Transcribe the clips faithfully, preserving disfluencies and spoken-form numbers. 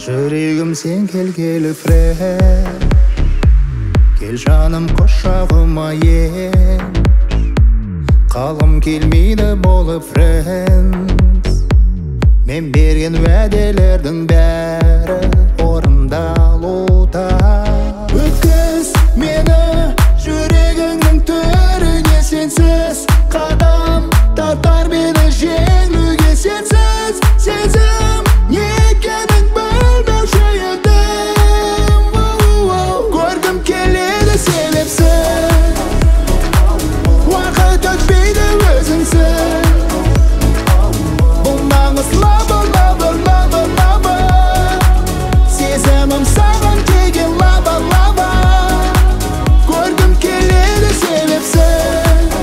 Жүрегім сен келгелі фреш, кел жаным құшағыма ен. Қалым келмейді болып френдс, мен берген уәделердің бәрі орындалуда. Өткіз мені жүрегіңнің төріне, сенсіз қадам тартар мені жеңуге. Сенсіз сезім не екенін білмеуші едім. Көргім келеді себепсіз, уақыт өтпейді өзіңсіз. Бұл нағыз лава, лава, лава, лава, сезімім саған деген лава, лава. Көргім келеді себепсіз,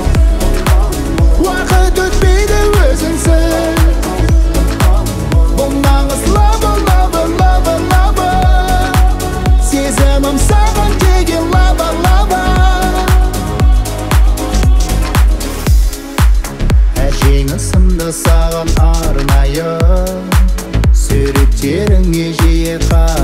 уақыт өтпейді өзіңсіз. Бұл нағыз лава, лава, лава, лава, сезімім саған деген лава, лава. Әжеңі сынды саған арнайы, суреттеріңе жиі қар